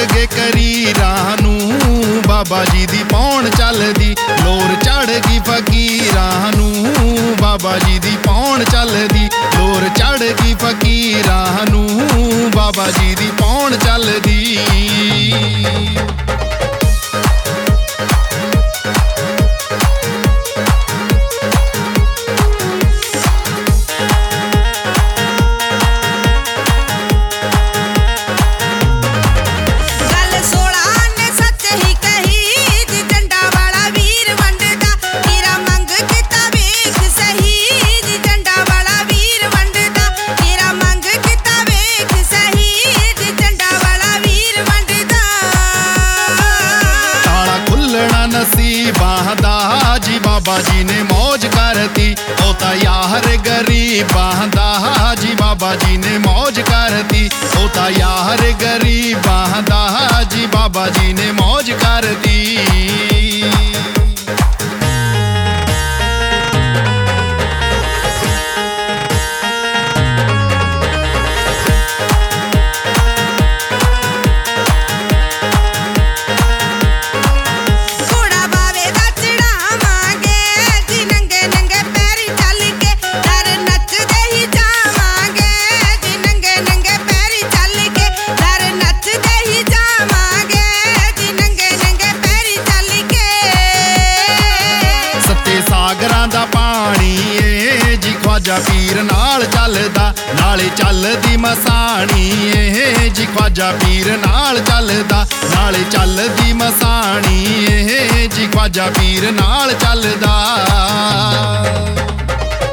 गए करीरां नूं बाबा जी दी पौण चलदी। लोर चढ़ गई फकीरां नूं बाबा जी दी पौण चलदी। लोर चढ़ गई फकीरां नूं बाबा जी दी पौण चलदी। नसीबां दा जी बाबा जी ने मौज करती। ओ ता यार गरीबां दा जी बाबा जी ने मौज करती। ओ ता यार गरीबां दा जी बाबा जी ने मौज करती। सागरां दा पानी ए जी ख्वाजा पीर नाल चलदा। नाले चलदी मसाणी ए जी ख्वाजा पीर नाल चलदा। नाले चलदी मसाणी ए जी ख्वाजा पीर नाल चलदा।